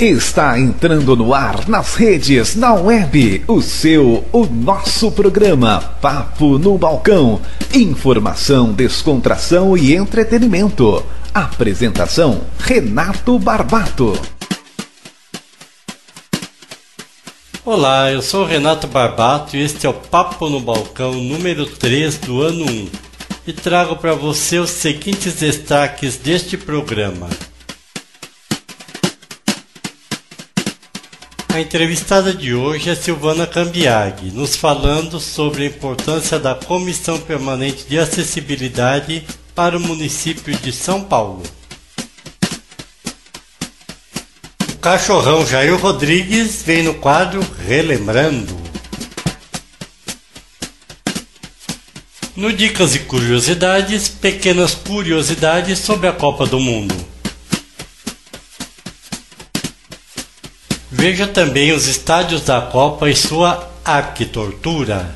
Está entrando no ar, nas redes, na web, o nosso programa Papo no Balcão. Informação, descontração e entretenimento. Apresentação, Renato Barbato. Olá, eu sou o Renato Barbato e este é o Papo no Balcão número 3 do ano 1. E trago para você os seguintes destaques deste programa. A entrevistada de hoje é Silvana Cambiaghi, nos falando sobre a importância da Comissão Permanente de Acessibilidade para o município de São Paulo. O cachorrão Jair Rodrigues vem no quadro Relembrando. No Dicas e Curiosidades, pequenas curiosidades sobre a Copa do Mundo. Veja também os estádios da Copa e sua arquitortura.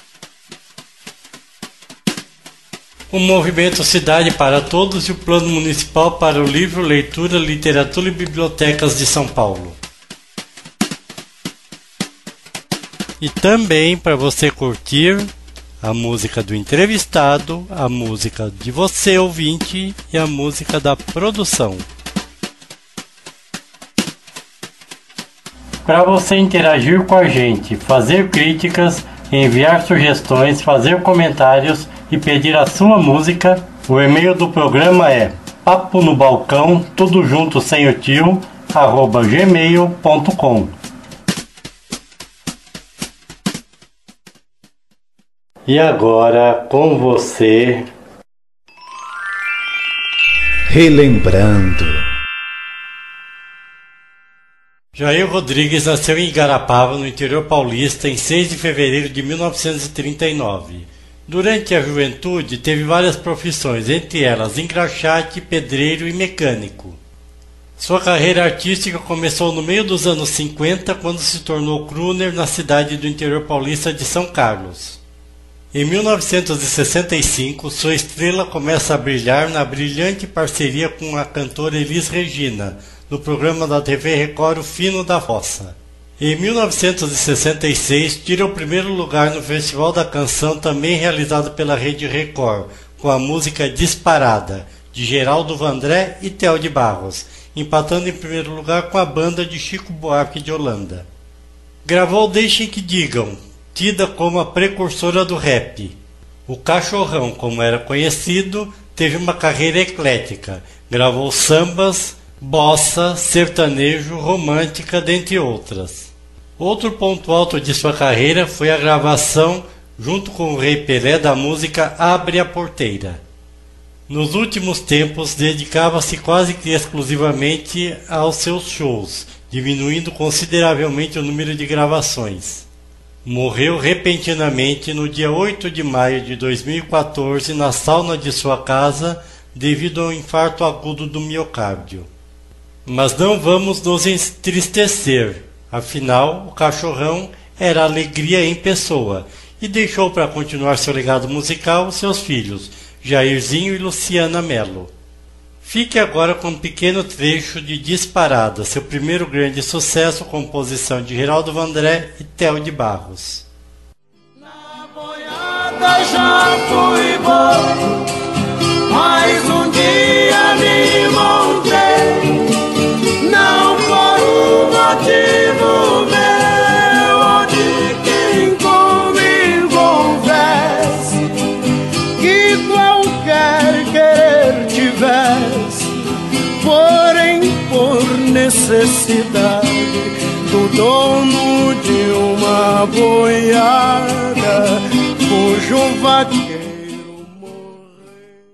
O movimento Cidade para Todos e o Plano Municipal para o Livro, Leitura, Literatura e Bibliotecas de São Paulo. E também para você curtir a música do entrevistado, a música de você ouvinte e a música da produção. Para você interagir com a gente, fazer críticas, enviar sugestões, fazer comentários e pedir a sua música, o e-mail do programa é paponobalcão, tudo junto sem o tio, @gmail.com. E agora, com você... Relembrando. Jair Rodrigues nasceu em Igarapava, no interior paulista, em 6 de fevereiro de 1939. Durante a juventude, teve várias profissões, entre elas engraxate, pedreiro e mecânico. Sua carreira artística começou no meio dos anos 50, quando se tornou crooner na cidade do interior paulista de São Carlos. Em 1965, sua estrela começa a brilhar na brilhante parceria com a cantora Elis Regina, no programa da TV Record O Fino da Roça. Em 1966, tira o primeiro lugar no Festival da Canção, também realizado pela Rede Record, com a música Disparada, de Geraldo Vandré e Theo de Barros, empatando em primeiro lugar com a banda de Chico Buarque de Holanda. Gravou Deixem que Digam, tida como a precursora do rap. O Cachorrão, como era conhecido, teve uma carreira eclética, gravou sambas, bossa, sertanejo, romântica, dentre outras. Outro ponto alto de sua carreira foi a gravação, junto com o Rei Pelé, da música Abre a Porteira. Nos últimos tempos, dedicava-se quase que exclusivamente aos seus shows, diminuindo consideravelmente o número de gravações. Morreu repentinamente no dia 8 de maio de 2014 na sauna de sua casa devido ao infarto agudo do miocárdio. Mas não vamos nos entristecer, afinal o Cachorrão era alegria em pessoa e deixou para continuar seu legado musical seus filhos, Jairzinho e Luciana Mello. Fique agora com um pequeno trecho de Disparada, seu primeiro grande sucesso, composição de Geraldo Vandré e Theo de Barros. Na boiada já fui bom, mais um dia me montei, não por um motivo meu ou de quem comigo houvesse, que qualquer querer tivesse, porém por necessidade do dono de uma boiada cujo vaqueiro morreu.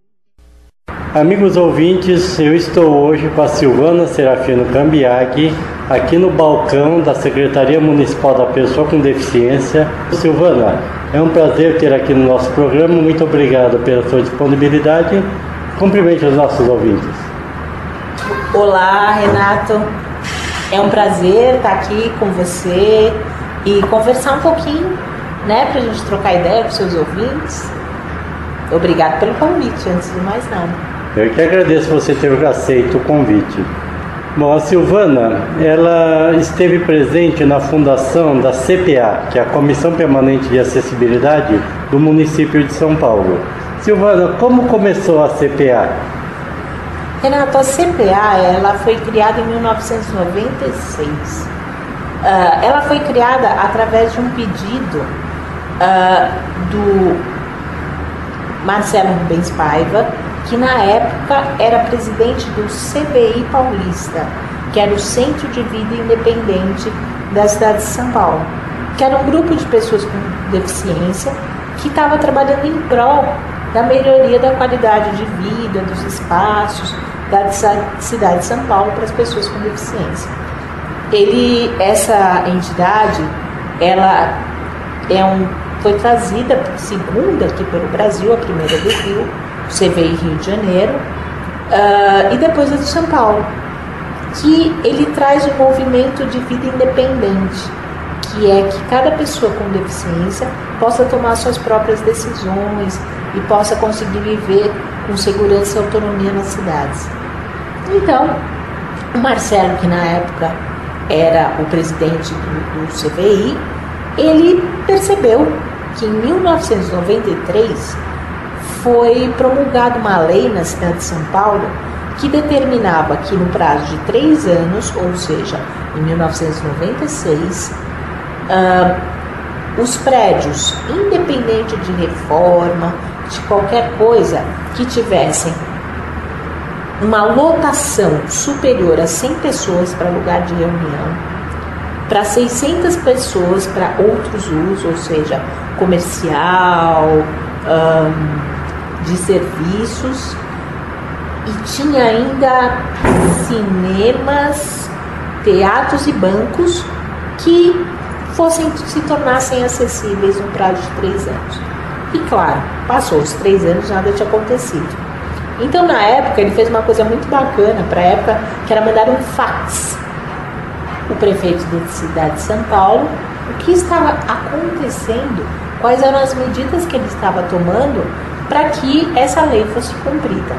Amigos ouvintes, eu estou hoje com a Silvana Serafino Cambiaghi, aqui no balcão da Secretaria Municipal da Pessoa com Deficiência. Silvana, é um prazer ter aqui no nosso programa, muito obrigado pela sua disponibilidade. Cumprimente os nossos ouvintes. Olá, Renato. É um prazer estar aqui com você e conversar um pouquinho, né, pra gente trocar ideia com seus ouvintes. Obrigado pelo convite, antes de mais nada. Eu que agradeço você ter aceito o convite. Bom, a Silvana, ela esteve presente na fundação da CPA, que é a Comissão Permanente de Acessibilidade do município de São Paulo. Silvana, como começou a CPA? Renato, a CPA ela foi criada em 1996. Ela foi criada através de um pedido do Marcelo Rubens Paiva, que na época era presidente do CVI Paulista, que era o Centro de Vida Independente da cidade de São Paulo, que era um grupo de pessoas com deficiência que estava trabalhando em prol da melhoria da qualidade de vida, dos espaços da cidade de São Paulo para as pessoas com deficiência. Essa entidade, ela foi trazida segunda aqui pelo Brasil, a primeira do Rio, o CVI Rio de Janeiro, e depois a de São Paulo, que ele traz o movimento de vida independente, que é que cada pessoa com deficiência possa tomar suas próprias decisões e possa conseguir viver com segurança e autonomia nas cidades. Então, o Marcelo, que na época era o presidente do CVI, ele percebeu que em 1993 foi promulgada uma lei na cidade de São Paulo que determinava que no prazo de 3 anos, ou seja, em 1996, os prédios, independente de reforma, de qualquer coisa, que tivessem uma lotação superior a 100 pessoas para lugar de reunião, para 600 pessoas para outros usos, ou seja, comercial, de serviços, e tinha ainda cinemas, teatros e bancos que se tornassem acessíveis no prazo de 3 anos. E claro, passou os 3 anos, nada tinha acontecido. Então, na época, ele fez uma coisa muito bacana para a época, que era mandar um fax. O prefeito da cidade de São Paulo, o que estava acontecendo, quais eram as medidas que ele estava tomando para que essa lei fosse cumprida.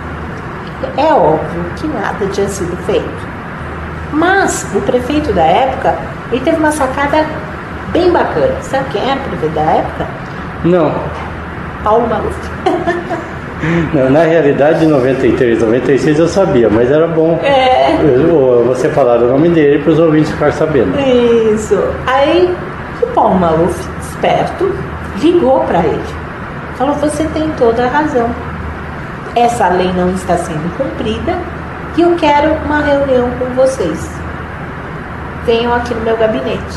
É óbvio que nada tinha sido feito. Mas o prefeito da época, ele teve uma sacada bem bacana. Sabe quem era o prefeito da época? Não. Paulo Maluf. Não, na realidade, em 93, 96 eu sabia, mas era bom você falar o nome dele para os ouvintes ficarem sabendo. Isso. Aí o Paulo Maluf, esperto, ligou para ele. Falou: você tem toda a razão. Essa lei não está sendo cumprida e eu quero uma reunião com vocês. Venham aqui no meu gabinete.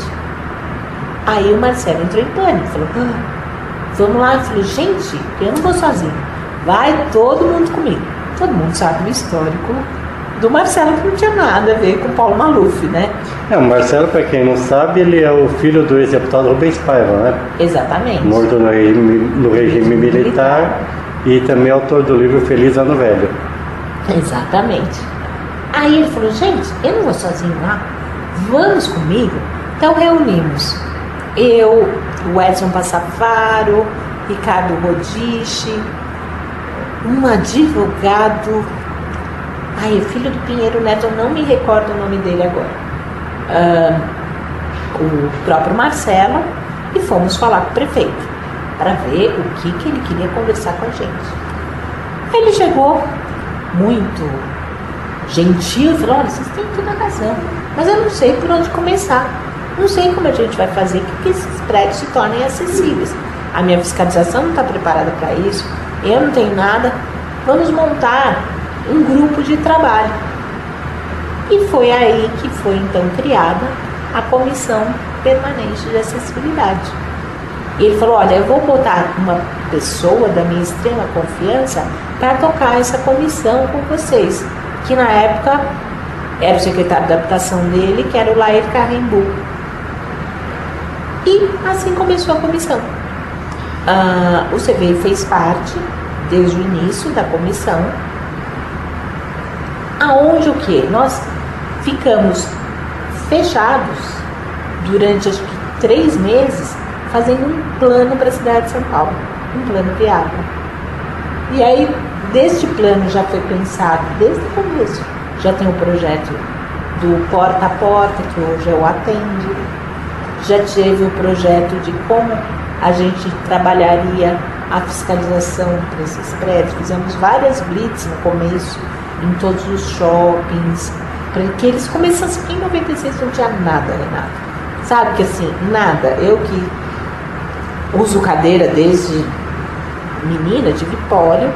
Aí o Marcelo entrou em pânico. Falou: vamos lá. Eu falei: gente, eu não vou sozinho. Vai todo mundo comigo. Todo mundo sabe o histórico do Marcelo, que não tinha nada a ver com o Paulo Maluf, né? O Marcelo, para quem não sabe, ele é o filho do ex-deputado Rubens Paiva, né? Exatamente. Morto no regime militar e também autor do livro Feliz Ano Velho. Exatamente. Aí ele falou: gente, eu não vou sozinho lá, vamos comigo. Então reunimos eu, o Edson Passafaro, Ricardo Rodiche, um advogado, filho do Pinheiro Neto, eu não me recordo o nome dele agora, o próprio Marcelo, e fomos falar com o prefeito para ver o que ele queria conversar com a gente. Aí ele chegou muito gentil e falou: olha, vocês têm toda a razão, mas eu não sei por onde começar, não sei como a gente vai fazer que esses prédios se tornem acessíveis. A minha fiscalização não está preparada para isso, eu não tenho nada, vamos montar um grupo de trabalho. E foi aí que foi então criada a Comissão Permanente de Acessibilidade. E ele falou: olha, eu vou botar uma pessoa da minha extrema confiança para tocar essa comissão com vocês, que na época era o secretário da habitação dele, que era o Lair Carrembu. E assim começou a comissão. O CVI fez parte desde o início da comissão, aonde o que? Nós ficamos fechados durante acho que 3 meses fazendo um plano para a cidade de São Paulo, um plano viável. E aí, deste plano já foi pensado desde o começo, já tem o projeto do porta a porta, que hoje é o Atende. Já teve o projeto de como a gente trabalharia a fiscalização para esses prédios. Fizemos várias blitz no começo, em todos os shoppings, para que eles começassem. Em 96 não tinha nada, Renato. Sabe que assim, nada. Eu que uso cadeira desde menina, tive pólio,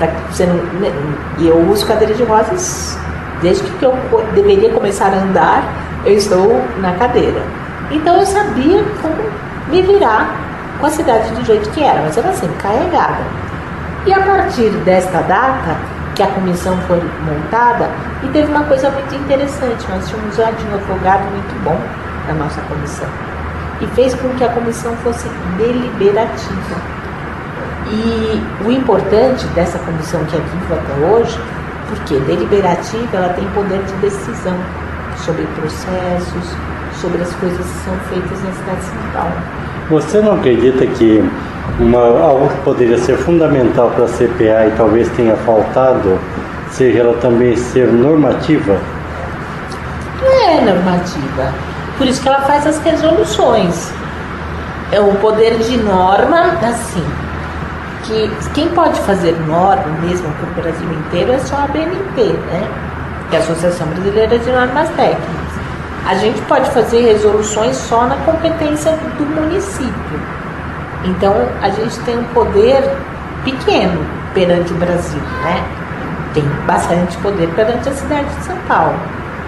e eu uso cadeira de rodas desde que eu deveria começar a andar, eu estou na cadeira. Então eu sabia como me virar com a cidade do jeito que era, mas era assim, carregada. E a partir desta data, que a comissão foi montada, e teve uma coisa muito interessante, nós tínhamos já um advogado muito bom na nossa comissão, e fez com que a comissão fosse deliberativa. E o importante dessa comissão que é viva até hoje, porque deliberativa, ela tem poder de decisão sobre processos, sobre as coisas que são feitas na cidade de São Paulo. Você não acredita que algo que poderia ser fundamental para a CPA e talvez tenha faltado, seja ela também ser normativa? Não é normativa. Por isso que ela faz as resoluções. É o poder de norma, assim, que quem pode fazer norma mesmo para o Brasil inteiro é só a BNT, né? Que é a Associação Brasileira de Normas Técnicas. A gente pode fazer resoluções só na competência do município. Então, a gente tem um poder pequeno perante o Brasil, né? Tem bastante poder perante a cidade de São Paulo.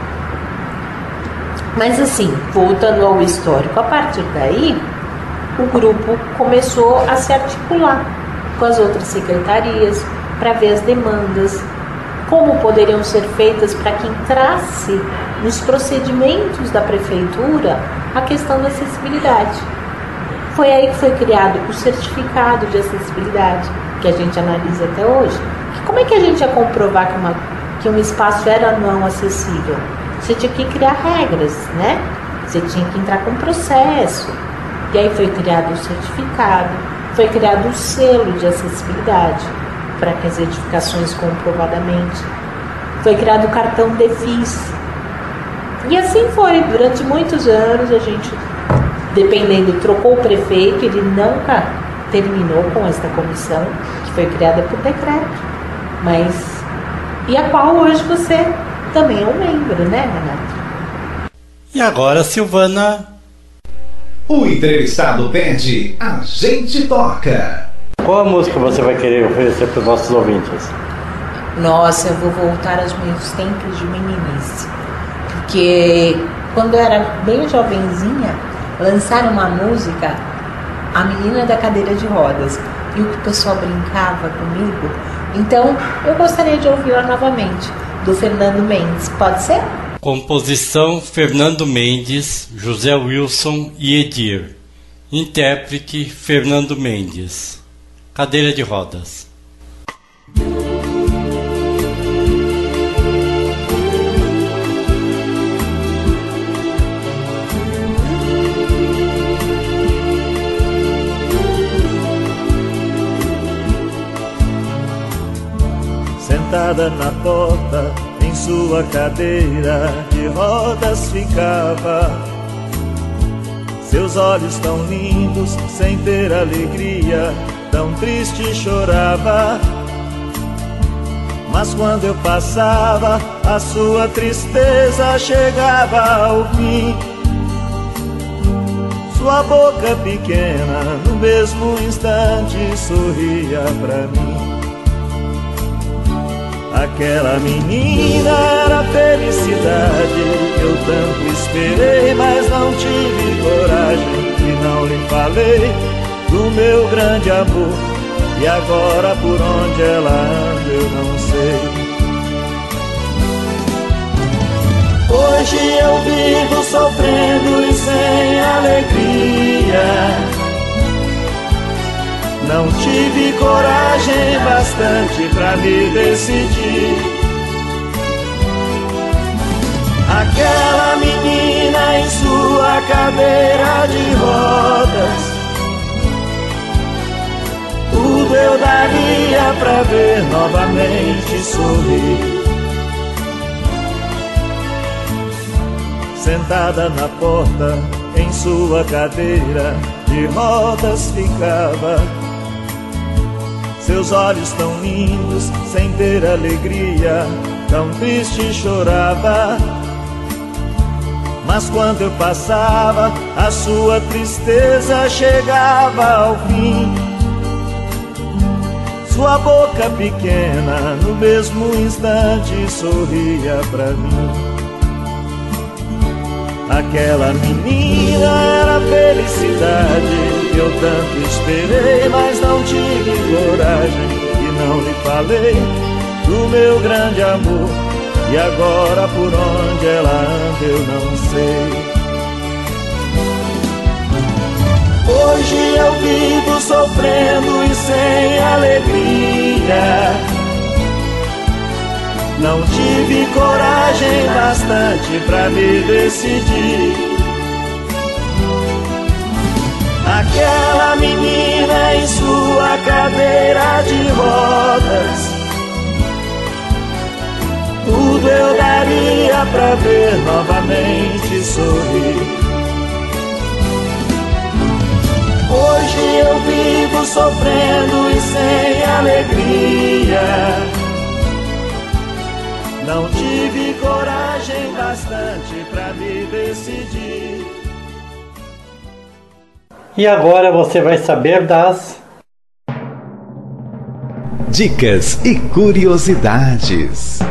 Mas assim, voltando ao histórico, a partir daí, o grupo começou a se articular com as outras secretarias para ver as demandas, como poderiam ser feitas para que entrasse nos procedimentos da prefeitura a questão da acessibilidade. Foi aí que foi criado o certificado de acessibilidade, que a gente analisa até hoje. Como é que a gente ia comprovar que um espaço era não acessível? Você tinha que criar regras, né? Você tinha que entrar com processo. E aí foi criado o certificado, foi criado o selo de acessibilidade, para que as edificações comprovadamente. Foi criado o cartão DEFIS. E assim foi, durante muitos anos a gente, dependendo, trocou o prefeito, ele nunca terminou com esta comissão, que foi criada por decreto, e a qual hoje você também é um membro, né, Renato? E agora, Silvana? O entrevistado pede, a gente toca. Qual a música você vai querer oferecer para os nossos ouvintes? Nossa, eu vou voltar aos meus tempos de meninice. Porque quando eu era bem jovenzinha, lançaram uma música, A Menina da Cadeira de Rodas, e o que o pessoal brincava comigo. Então, eu gostaria de ouvi-la novamente, do Fernando Mendes. Pode ser? Composição Fernando Mendes, José Wilson e Edir. Intérprete Fernando Mendes. Cadeira de Rodas. Sentada na porta, em sua cadeira de rodas ficava. Seus olhos tão lindos, sem ter alegria, tão triste chorava. Mas quando eu passava, a sua tristeza chegava ao fim. Sua boca pequena, no mesmo instante, sorria pra mim. Aquela menina era a felicidade que eu tanto esperei, mas não tive coragem e não lhe falei do meu grande amor. E agora por onde ela anda eu não sei. Hoje eu vivo sofrendo e sem alegria. Não tive coragem bastante pra me decidir. Aquela menina em sua cadeira de rodas, tudo eu daria pra ver novamente sorrir. sentada na porta, em sua cadeira de rodas ficava. Seus olhos tão lindos, sem ter alegria, tão triste chorava. Mas quando eu passava, a sua tristeza chegava ao fim. Sua boca pequena, no mesmo instante, sorria pra mim. Aquela menina era a felicidade que eu tanto esperei, mas não tive coragem e não lhe falei do meu grande amor. E agora por onde ela anda eu não sei. Hoje eu vivo sofrendo e sem alegria. Não tive coragem bastante pra me decidir. Aquela menina em sua cadeira de rodas, tudo eu daria pra ver novamente sorrir. Hoje eu vivo sofrendo e sem alegria. Não tive coragem bastante pra me decidir. E agora você vai saber das dicas e curiosidades.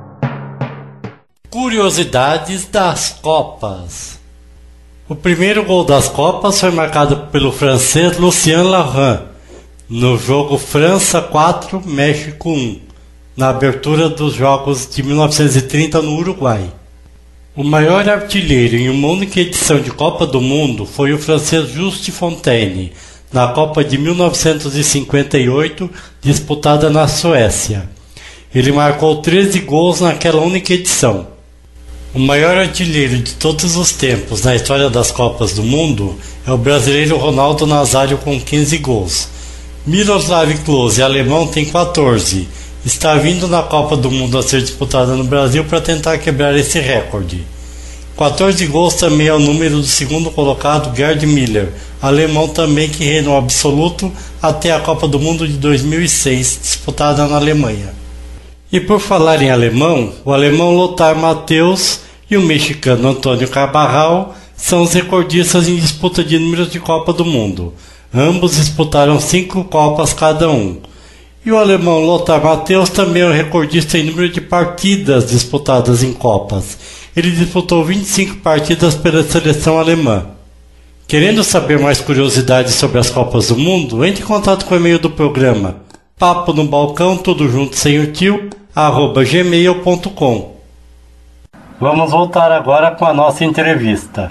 Curiosidades das Copas. O primeiro gol das Copas foi marcado pelo francês Lucien Laurent no jogo França 4, México 1, na abertura dos Jogos de 1930 no Uruguai. O maior artilheiro em uma única edição de Copa do Mundo foi o francês Just Fontaine, na Copa de 1958, disputada na Suécia. Ele marcou 13 gols naquela única edição. O maior artilheiro de todos os tempos na história das Copas do Mundo é o brasileiro Ronaldo Nazário com 15 gols. Miroslav Klose, alemão, tem 14. Está vindo na Copa do Mundo a ser disputada no Brasil para tentar quebrar esse recorde. 14 gols também é o número do segundo colocado Gerd Müller, alemão também, que reinou absoluto até a Copa do Mundo de 2006, disputada na Alemanha. E por falar em alemão, o alemão Lothar Matthäus e o mexicano Antônio Carvajal são os recordistas em disputa de números de Copa do Mundo. Ambos disputaram 5 Copas cada um. E o alemão Lothar Matthäus também é o recordista em número de partidas disputadas em Copas. Ele disputou 25 partidas pela seleção alemã. Querendo saber mais curiosidades sobre as Copas do Mundo, entre em contato com o e-mail do programa papo no balcão, tudo junto sem o tio, @gmail.com. Vamos voltar agora com a nossa entrevista.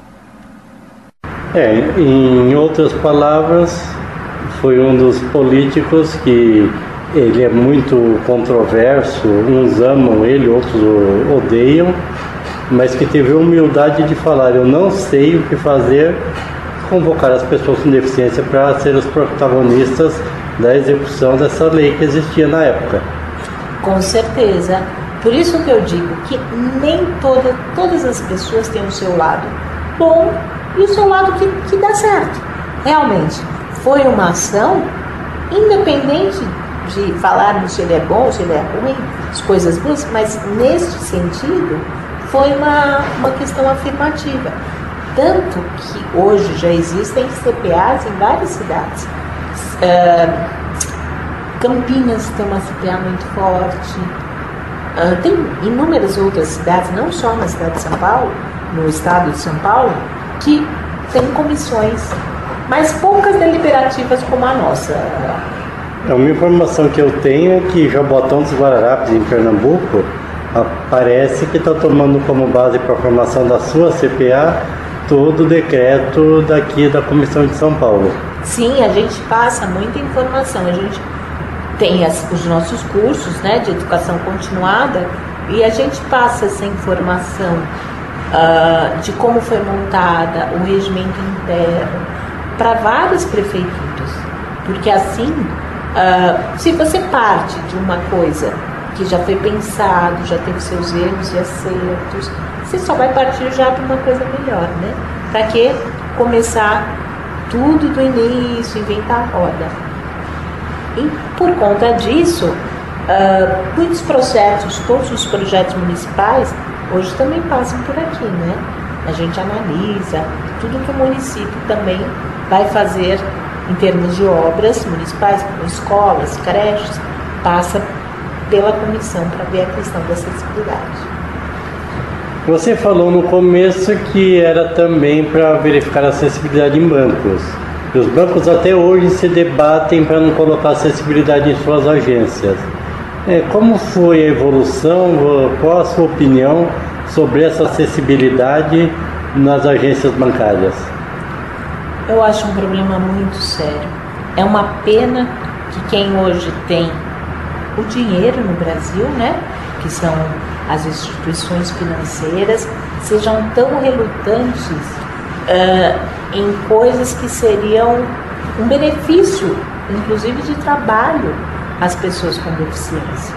Em outras palavras, foi um dos políticos que ele é muito controverso, uns amam ele, outros o odeiam, mas que teve a humildade de falar: eu não sei o que fazer, convocar as pessoas com deficiência para serem os protagonistas da execução dessa lei que existia na época. Com certeza. Por isso que eu digo que nem todas as pessoas têm o seu lado bom e o seu lado que dá certo. Realmente, foi uma ação, independente de falarmos se ele é bom, se ele é ruim, as coisas boas, mas neste sentido, foi uma questão afirmativa. Tanto que hoje já existem CPAs em várias cidades. Campinas tem uma CPA muito forte. Tem inúmeras outras cidades, não só na cidade de São Paulo, no estado de São Paulo, que tem comissões, mas poucas deliberativas como a nossa. Uma informação que eu tenho é que Jabotão dos Guararapes, em Pernambuco, parece que está tomando como base para a formação da sua CPA todo o decreto daqui da Comissão de São Paulo. Sim, a gente passa muita informação, a gente tem os nossos cursos, né, de educação continuada, e a gente passa essa informação de como foi montada o regimento interno para várias prefeituras, porque assim, se você parte de uma coisa que já foi pensado, já teve seus erros e acertos. Você só vai partir já para uma coisa melhor, né? Para que começar tudo do início, inventar a roda. E por conta disso, muitos processos, todos os projetos municipais, hoje também passam por aqui, né? A gente analisa tudo que o município também vai fazer em termos de obras municipais, como escolas, creches, passa pela comissão para ver a questão da acessibilidade. Você falou no começo que era também para verificar a acessibilidade em bancos. E os bancos até hoje se debatem para não colocar acessibilidade em suas agências. Como foi a evolução? Qual a sua opinião sobre essa acessibilidade nas agências bancárias? Eu acho um problema muito sério. É uma pena que quem hoje tem o dinheiro no Brasil, né, que são as instituições financeiras, sejam tão relutantes em coisas que seriam um benefício, inclusive de trabalho, às pessoas com deficiência.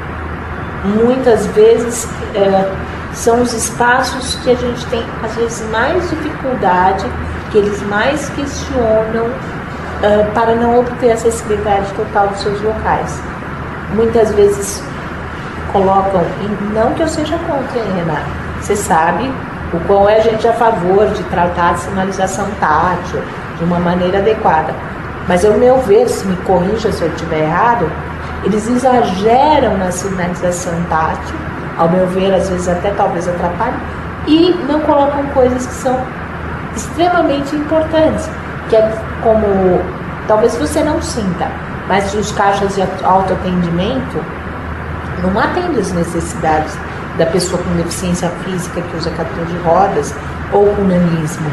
Muitas vezes são os espaços que a gente tem, às vezes, mais dificuldade, que eles mais questionam para não obter acessibilidade total dos seus locais. Muitas vezes colocam, e não que eu seja contra, Renato, você sabe o qual a gente é a favor de tratar a sinalização tátil de uma maneira adequada, mas ao meu ver, se me corrija se eu estiver errado, eles exageram na sinalização tátil, ao meu ver, às vezes até talvez atrapalhem, e não colocam coisas que são extremamente importantes, que é como, talvez você não sinta, mas os caixas de autoatendimento não atendem as necessidades da pessoa com deficiência física que usa cadeira de rodas ou com nanismo.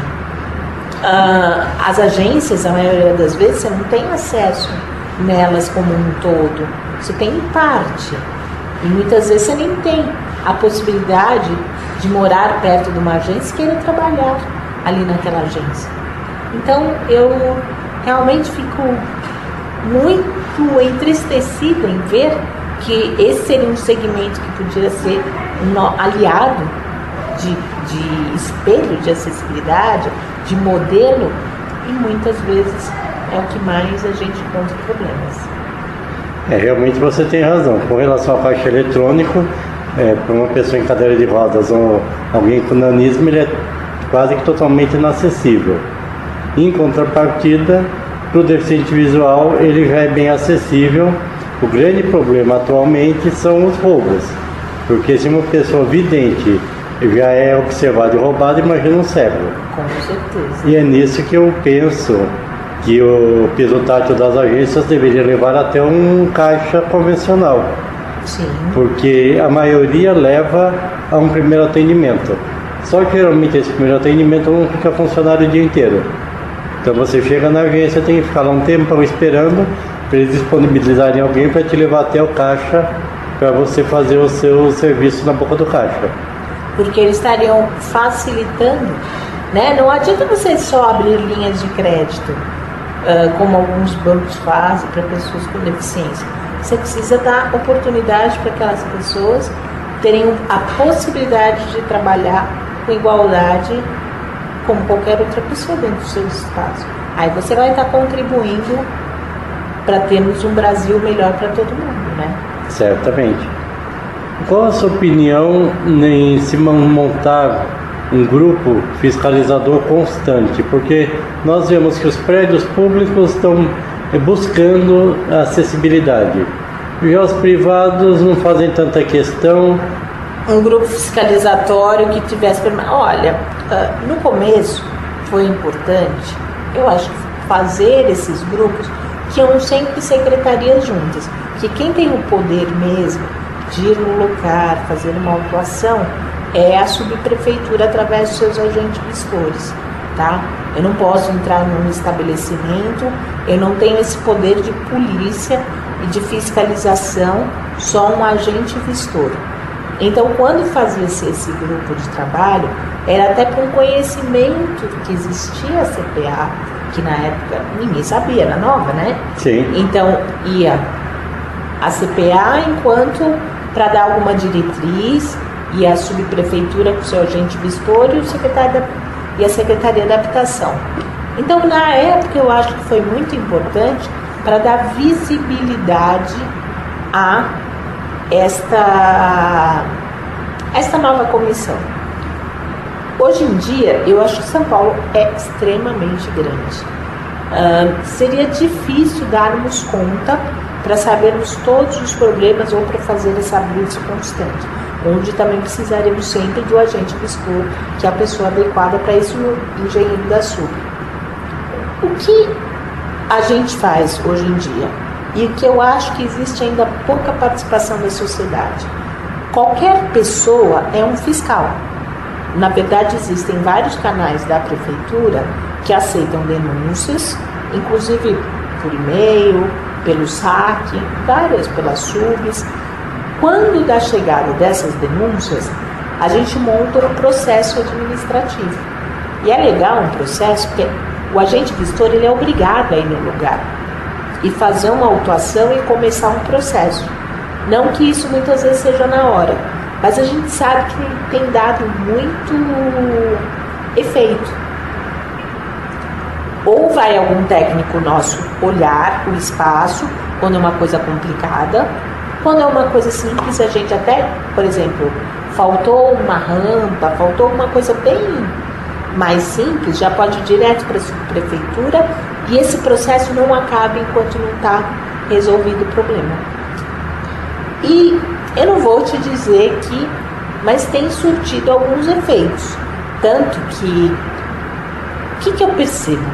As agências, a maioria das vezes, você não tem acesso nelas como um todo, você tem em parte, e muitas vezes você nem tem a possibilidade de morar perto de uma agência e querer trabalhar ali naquela agência. Então eu realmente fico muito entristecida em ver que esse seria um segmento que podia ser um aliado de espelho de acessibilidade, de modelo, e muitas vezes é o que mais a gente encontra problemas. Realmente você tem razão. Com relação ao caixa eletrônico, para uma pessoa em cadeira de rodas ou alguém com nanismo, ele é quase que totalmente inacessível. Em contrapartida, para o deficiente visual, ele já é bem acessível. O grande problema atualmente são os roubos, porque se uma pessoa vidente já é observada e roubada, imagina um cego. Com certeza. E é nisso que eu penso que o piso tátil das agências deveria levar até um caixa convencional. Sim. Porque a maioria leva a um primeiro atendimento. Só que geralmente esse primeiro atendimento não fica funcionário o dia inteiro. Então você chega na agência, tem que ficar lá um tempão esperando para eles disponibilizarem alguém para te levar até o caixa para você fazer o seu serviço na boca do caixa. Porque eles estariam facilitando, né? Não adianta você só abrir linhas de crédito, como alguns bancos fazem para pessoas com deficiência. Você precisa dar oportunidade para aquelas pessoas terem a possibilidade de trabalhar com igualdade como qualquer outra pessoa dentro do seu espaço. Aí você vai estar contribuindo para termos um Brasil melhor para todo mundo, né? Certamente. Qual a sua opinião em se montar um grupo fiscalizador constante? Porque nós vemos que os prédios públicos estão buscando a acessibilidade. Já os privados não fazem tanta questão. Um grupo fiscalizatório que tivesse... Olha, no começo foi importante, eu acho, fazer esses grupos que iam sempre secretarias juntas. Que quem tem o poder mesmo de ir no lugar, fazer uma autuação, é a subprefeitura através dos seus agentes vistores, tá? Eu não posso entrar num estabelecimento, eu não tenho esse poder de polícia e de fiscalização, só um agente vistor. Então, quando fazia-se esse grupo de trabalho, era até por um conhecimento que existia a CPA, que na época ninguém sabia, era nova, né? Sim. Então, ia a CPA enquanto para dar alguma diretriz, e a subprefeitura com o seu agente vistor e a Secretaria da Habitação. Então, na época, eu acho que foi muito importante para dar visibilidade a esta nova comissão. Hoje em dia, eu acho que São Paulo é extremamente grande. Seria difícil darmos conta para sabermos todos os problemas ou para fazer essa busca constante, onde também precisaremos sempre do agente vistor, que é a pessoa adequada para isso no engenheiro da SUB. O que a gente faz hoje em dia, e o que eu acho que existe ainda pouca participação da sociedade, qualquer pessoa é um fiscal. Na verdade, existem vários canais da prefeitura que aceitam denúncias, inclusive por e-mail, pelo SAC, várias pelas SUBs. Quando da chegada dessas denúncias, a gente monta um processo administrativo. E é legal um processo porque o agente vistor ele é obrigado a ir no lugar e fazer uma autuação e começar um processo. Não que isso muitas vezes seja na hora, mas a gente sabe que tem dado muito efeito. Ou vai algum técnico nosso olhar o espaço quando é uma coisa complicada, quando é uma coisa simples, a gente até, por exemplo, faltou uma rampa, faltou uma coisa bem mais simples, já pode ir direto para a subprefeitura e esse processo não acaba enquanto não está resolvido o problema. E eu não vou te dizer que, mas tem surtido alguns efeitos. Tanto que, o que eu percebo?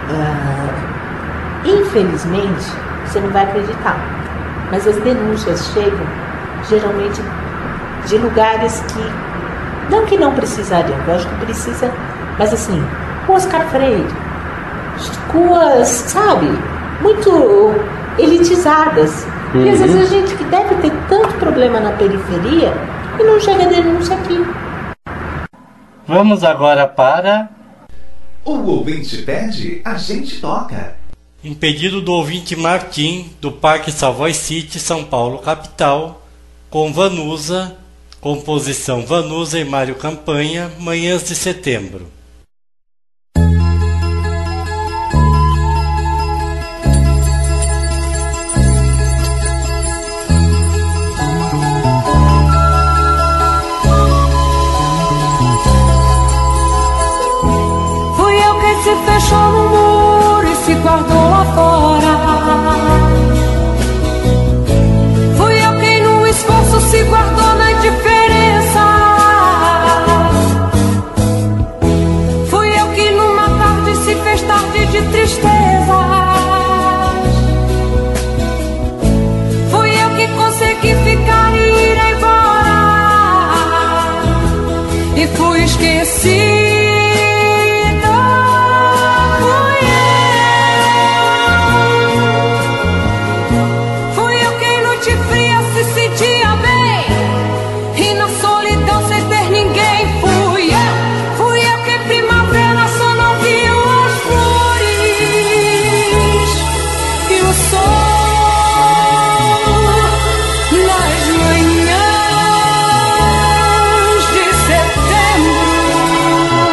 Infelizmente, você não vai acreditar, mas as denúncias chegam geralmente de lugares que não precisariam, eu acho que precisa, mas assim, ruas Oscar Freire, ruas, sabe, muito elitizadas. E às vezes a gente que deve ter tanto problema na periferia e não chega a denúncia aqui. Vamos agora para... O ouvinte pede, a gente toca. Em pedido do ouvinte Martim, do Parque Savoy City, São Paulo, capital, com Vanusa, composição Vanusa e Mário Campanha, Manhãs de Setembro. Se fechou no muro e se guardou lá fora. Fui eu quem no esforço se guardou na indiferença. Fui eu que numa tarde se fez tarde de tristeza. Fui eu que consegui ficar e ir embora. E fui esquecido. Setembro.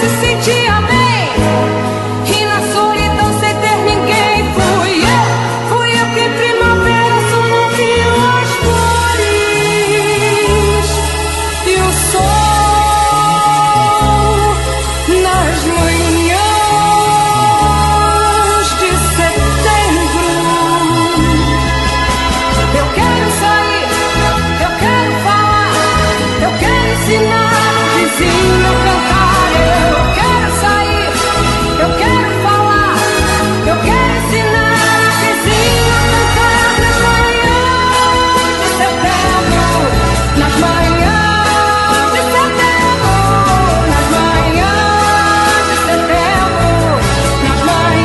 se sentia bem. E na solidão sem ter ninguém, fui eu que em primavera só não viu as flores e o sol nas manhãs de setembro. Eu quero sair, eu quero falar, eu quero ensinar o vizinho a cantar. Eu quero sair, eu quero falar, eu quero ensinar o vizinho a cantar nas manhãs de setembro, nas manhãs de setembro, nas manhãs de setembro, nas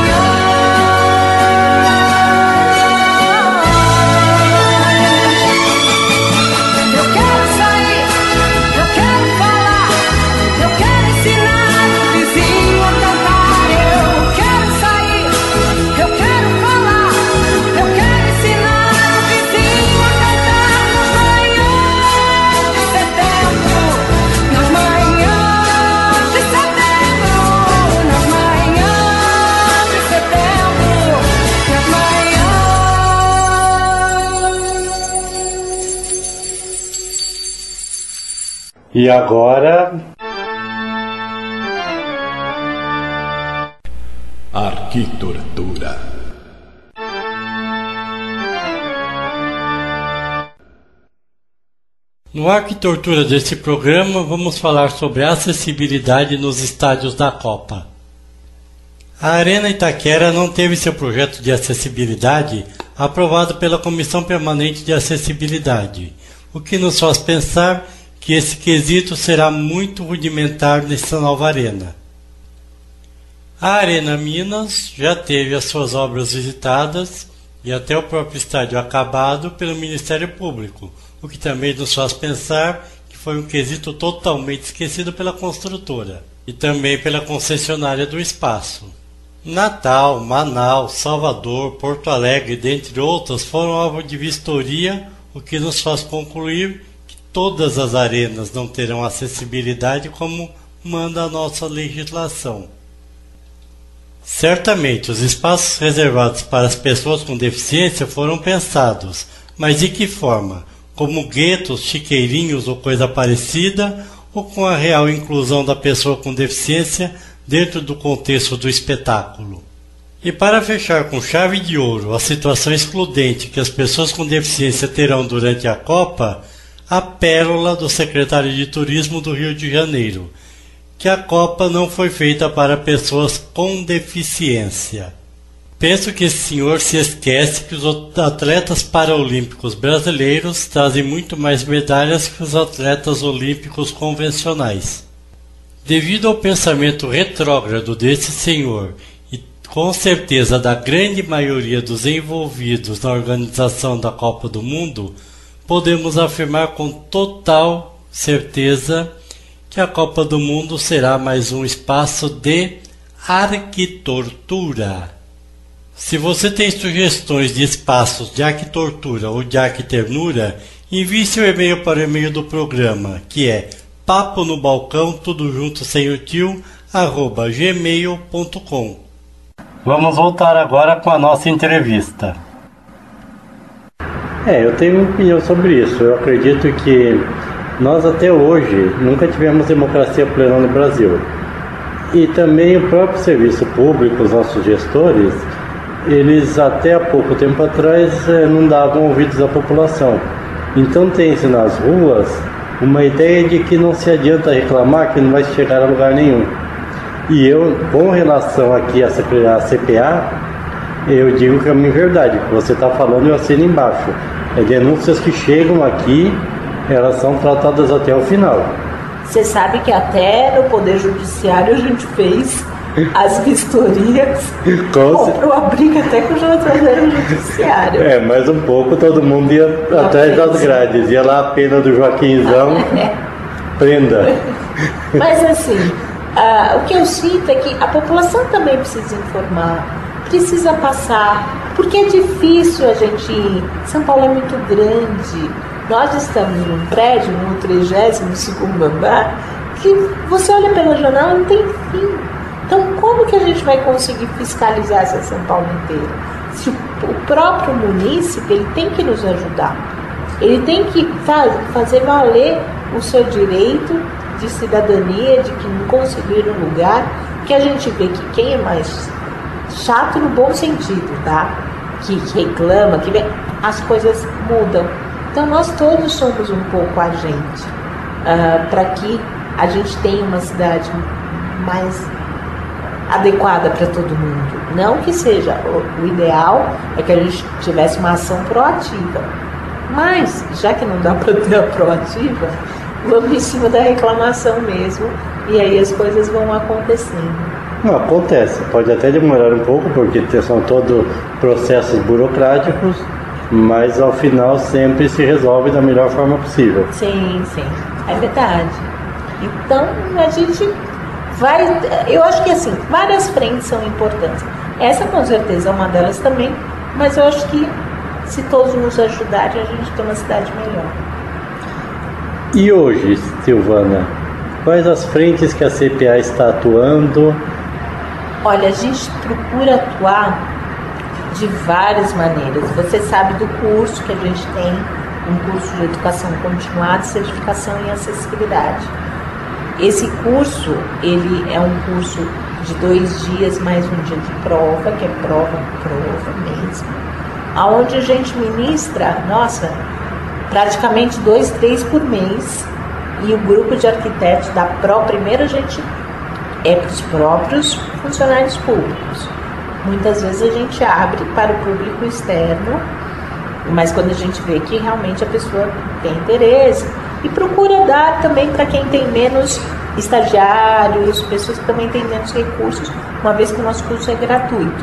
manhãs. Eu quero sair, eu quero falar, eu quero ensinar o vizinho a cantar. Eu quero sair, eu quero falar, eu quero ensinar o vizinho a cantar nas manhãs de setembro, nas manhãs de setembro, nas manhãs de setembro, nas manhãs. E agora, Arquitetura. no Arquitetura deste programa, vamos falar sobre acessibilidade nos estádios da Copa. A Arena Itaquera não teve seu projeto de acessibilidade aprovado pela Comissão Permanente de Acessibilidade, o que nos faz pensar que esse quesito será muito rudimentar nessa nova arena. A Arena Minas já teve as suas obras visitadas e até o próprio estádio acabado pelo Ministério Público, o que também nos faz pensar que foi um quesito totalmente esquecido pela construtora e também pela concessionária do espaço. Natal, Manaus, Salvador, Porto Alegre, dentre outras, foram alvo de vistoria, o que nos faz concluir que todas as arenas não terão acessibilidade como manda a nossa legislação. Certamente, os espaços reservados para as pessoas com deficiência foram pensados, mas de que forma? Como guetos, chiqueirinhos ou coisa parecida, ou com a real inclusão da pessoa com deficiência dentro do contexto do espetáculo? E para fechar com chave de ouro a situação excludente que as pessoas com deficiência terão durante a Copa, a pérola do secretário de Turismo do Rio de Janeiro, que a Copa não foi feita para pessoas com deficiência. Penso que esse senhor se esquece que os atletas paraolímpicos brasileiros trazem muito mais medalhas que os atletas olímpicos convencionais. Devido ao pensamento retrógrado desse senhor e com certeza da grande maioria dos envolvidos na organização da Copa do Mundo, podemos afirmar com total certeza que a Copa do Mundo será mais um espaço de arquitortura. Se você tem sugestões de espaços de arquitortura ou de arquiternura, envie seu e-mail para o e-mail do programa, que é paponobalcão, tudo junto sem o tio, @gmail.com. Vamos voltar agora com a nossa entrevista. Eu tenho uma opinião sobre isso. Eu acredito que nós até hoje nunca tivemos democracia plena no Brasil. E também o próprio serviço público, os nossos gestores, eles até há pouco tempo atrás não davam ouvidos à população. Então tem-se nas ruas uma ideia de que não se adianta reclamar, que não vai chegar a lugar nenhum. E eu, com relação aqui à CPA, eu digo que é uma verdade, o que você está falando eu assino embaixo. Denúncias que chegam aqui, elas são tratadas até o final. Você sabe que até no Poder Judiciário a gente fez as vistorias, comprou a briga até com o Poder Judiciário. Mais um pouco todo mundo ia atrás das grades, ia lá a pena do Joaquinzão, prenda. Mas assim, o que eu sinto é que a população também precisa informar, precisa passar, porque é difícil a gente ir. São Paulo é muito grande. Nós estamos num prédio, no 32º andar, que você olha pela janela e não tem fim. Então, como que a gente vai conseguir fiscalizar essa São Paulo inteira? Se o próprio munícipe, ele tem que nos ajudar. Ele tem que fazer valer o seu direito de cidadania, de que não conseguir um lugar, que a gente vê que quem é mais chato no bom sentido, tá? Que reclama, que vem, as coisas mudam. Então, nós todos somos um pouco agente para que a gente tenha uma cidade mais adequada para todo mundo. Não que seja o ideal é que a gente tivesse uma ação proativa, mas já que não dá para ter a proativa, vamos em cima da reclamação mesmo, e aí as coisas vão acontecendo. Não, acontece, pode até demorar um pouco, porque são todos processos burocráticos, mas ao final sempre se resolve da melhor forma possível. Sim, é verdade. Então a gente vai, eu acho que assim, várias frentes são importantes. Essa com certeza é uma delas também, mas eu acho que se todos nos ajudarem, a gente tem uma cidade melhor. E hoje, Silvana, quais as frentes que a CPA está atuando? Olha, a gente procura atuar de várias maneiras. Você sabe do curso que a gente tem, um curso de educação continuada e certificação em acessibilidade. Esse curso, ele é um curso de 2 dias mais um dia de prova, que é prova mesmo, aonde a gente ministra, praticamente 2, 3 por mês, e o grupo de arquitetos da primeiro a gente é para os próprios funcionários públicos. Muitas vezes a gente abre para o público externo, mas quando a gente vê que realmente a pessoa tem interesse, e procura dar também para quem tem menos estagiários, pessoas que também têm menos recursos, uma vez que o nosso curso é gratuito.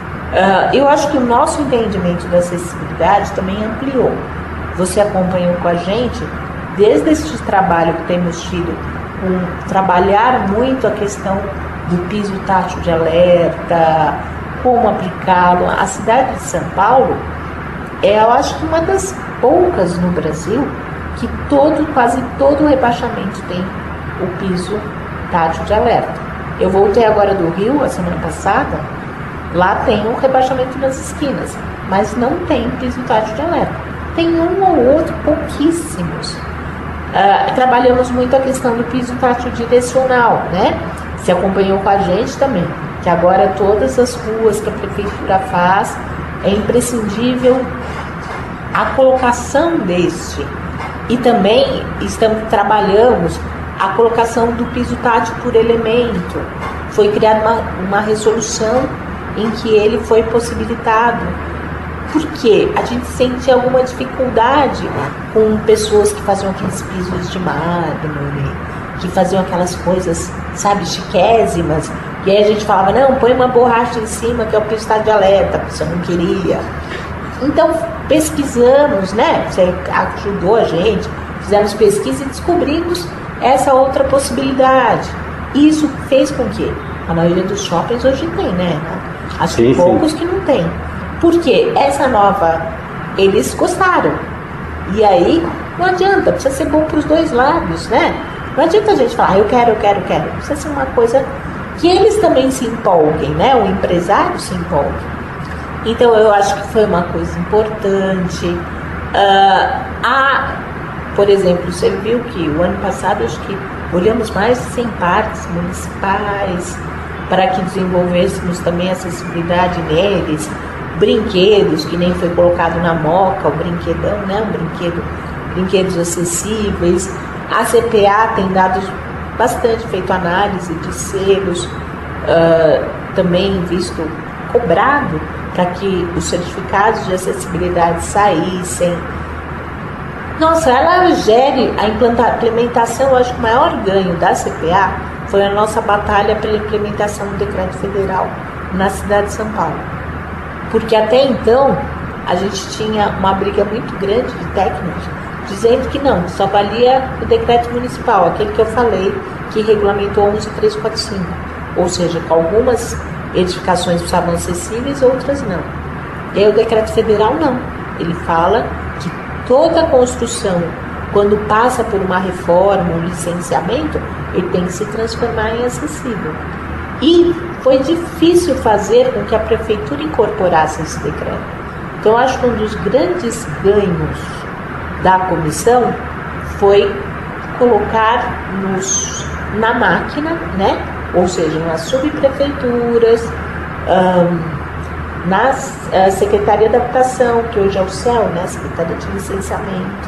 Eu acho que o nosso entendimento da acessibilidade também ampliou. Você acompanhou com a gente, desde esse trabalho que temos tido, trabalhar muito a questão do piso tátil de alerta, como aplicá-lo. A cidade de São Paulo é, eu acho que uma das poucas no Brasil que quase todo rebaixamento tem o piso tátil de alerta. Eu voltei agora do Rio, a semana passada, lá tem um rebaixamento nas esquinas, mas não tem piso tátil de alerta. Tem um ou outro, pouquíssimos. Trabalhamos muito a questão do piso tátil direcional, né? Se acompanhou com a gente também, que agora todas as ruas que a prefeitura faz, é imprescindível a colocação deste. E também trabalhamos a colocação do piso tátil por elemento. Foi criada uma resolução em que ele foi possibilitado. Porque a gente sente alguma dificuldade com pessoas que faziam aqueles pisos de mármore, que faziam aquelas coisas, sabe, chiquésimas. E aí a gente falava, não, põe uma borracha em cima que é o piso tátil de alerta, porque você não queria. Então pesquisamos, né? Você ajudou a gente, fizemos pesquisa e descobrimos essa outra possibilidade. Isso fez com que a maioria dos shoppings hoje tem, né? Acho que poucos que não tem. Porque essa nova, eles gostaram. E aí, não adianta, precisa ser bom para os dois lados, né? Não adianta a gente falar, eu quero. Precisa ser uma coisa que eles também se empolguem, né? O empresário se empolgue. Então, eu acho que foi uma coisa importante. Por exemplo, você viu que o ano passado, acho que olhamos mais de 100 parques municipais para que desenvolvêssemos também acessibilidade neles. Brinquedos, que nem foi colocado na Moca, o brinquedão, né? Brinquedos acessíveis. A CPA tem dado bastante, feito análise de selos, também cobrado para que os certificados de acessibilidade saíssem. Nossa, ela gere a implementação. Eu acho que o maior ganho da CPA foi a nossa batalha pela implementação do decreto federal na cidade de São Paulo. Porque até então a gente tinha uma briga muito grande de técnicos dizendo que não, só valia o decreto municipal, aquele que eu falei, que regulamentou 11.345, ou seja, com algumas edificações estavam acessíveis, outras não. E aí o decreto federal não, ele fala que toda construção, quando passa por uma reforma, um licenciamento, ele tem que se transformar em acessível. E foi difícil fazer com que a prefeitura incorporasse esse decreto. Então, eu acho que um dos grandes ganhos da comissão foi colocar na máquina, né? Ou seja, nas subprefeituras, na Secretaria de Habitação, que hoje é o CEL, né? Secretaria de Licenciamento,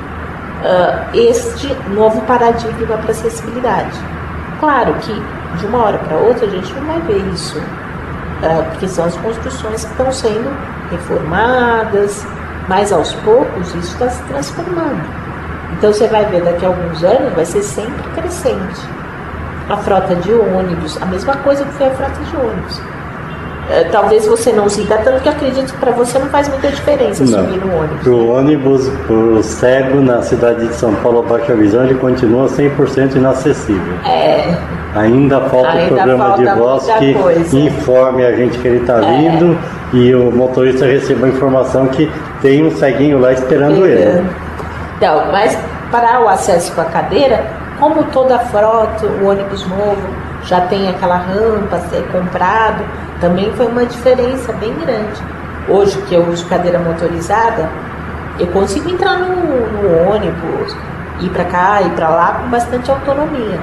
este novo paradigma para acessibilidade. Claro que de uma hora para outra a gente não vai ver isso, porque são as construções que estão sendo reformadas, mas aos poucos isso está se transformando. Então você vai ver daqui a alguns anos, vai ser sempre crescente. A frota de ônibus, a mesma coisa que foi a frota de ônibus. Talvez você não sinta tanto, que acredito que para você não faz muita diferença subir no ônibus. Para o ônibus, para o cego na cidade de São Paulo, Baixa Visão, ele continua 100% inacessível. Ainda falta o programa de voz que informe a gente que ele está vindo e o motorista receba a informação que tem um ceguinho lá esperando ele. Então, mas para o acesso com a cadeira, como toda frota, o ônibus novo já tem aquela rampa a ser comprado, também foi uma diferença bem grande. Hoje que eu uso cadeira motorizada, eu consigo entrar no ônibus, ir para cá, ir para lá com bastante autonomia.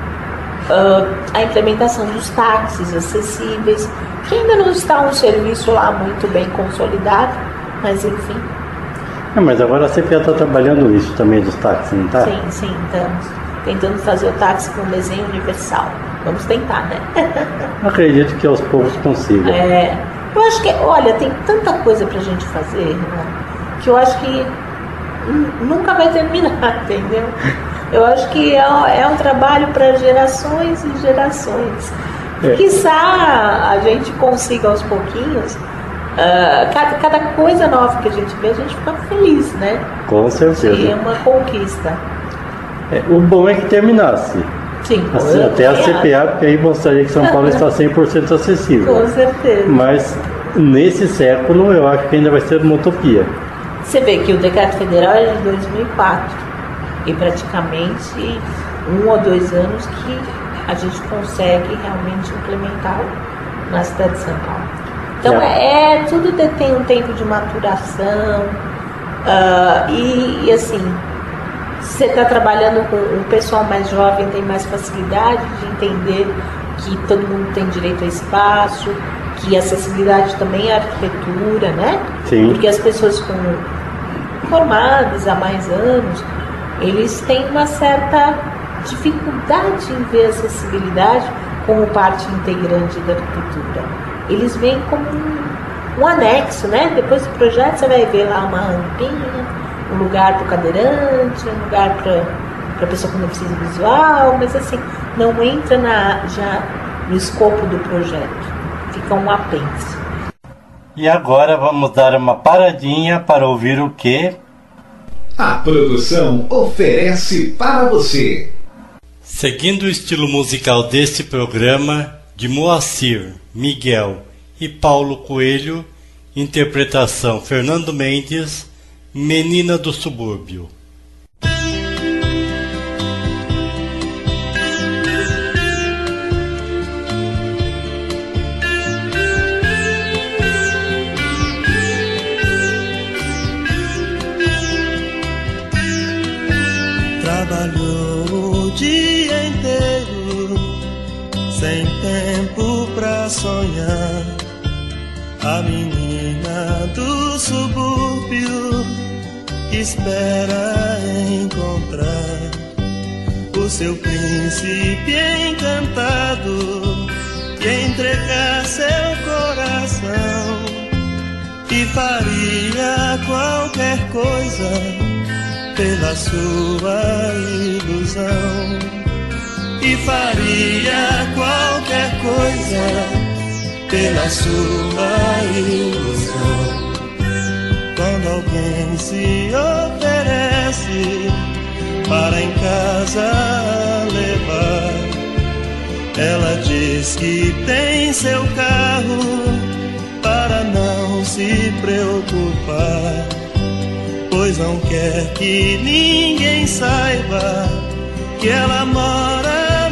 A implementação dos táxis acessíveis, que ainda não está um serviço lá muito bem consolidado, mas enfim. Mas agora a CPA está trabalhando isso também dos táxis, não está? Sim, estamos tentando fazer o táxi com um desenho universal. Vamos tentar, né? Acredito que aos poucos consiga. Eu acho que, olha, tem tanta coisa pra gente fazer, né, que eu acho que nunca vai terminar, entendeu? Eu acho que é um trabalho para gerações e gerações. Quiçá a gente consiga aos pouquinhos, cada coisa nova que a gente vê, a gente fica feliz, né? Com certeza. E é uma conquista. O bom é que terminasse. Sim, até a CPA, porque aí mostraria que São Paulo está 100% acessível. Com certeza. Mas nesse século eu acho que ainda vai ser uma utopia. Você vê que o decreto federal é de 2004 e praticamente 1 ou 2 anos que a gente consegue realmente implementá-lo na cidade de São Paulo. Então tudo tem um tempo de maturação e assim, você está trabalhando com um pessoal mais jovem, tem mais facilidade de entender que todo mundo tem direito a espaço, que acessibilidade também é arquitetura, né? Sim. Porque as pessoas formadas há mais anos, eles têm uma certa dificuldade em ver a acessibilidade como parte integrante da arquitetura. Eles veem como um anexo, né? Depois do projeto você vai ver lá uma rampinha, um lugar para o cadeirante, um lugar para a pessoa com deficiência visual, mas assim, não entra já no escopo do projeto, fica um apêndice. E agora vamos dar uma paradinha para ouvir o que a produção oferece para você. Seguindo o estilo musical deste programa, de Moacir, Miguel e Paulo Coelho, interpretação Fernando Mendes, Menina do Subúrbio. Trabalhou o dia inteiro, sem tempo pra sonhar. A menina do subúrbio espera encontrar o seu príncipe encantado e entregar seu coração, e faria qualquer coisa pela sua ilusão, e faria qualquer coisa pela sua ilusão. Quando alguém se oferece para em casa levar, ela diz que tem seu carro para não se preocupar, pois não quer que ninguém saiba que ela mora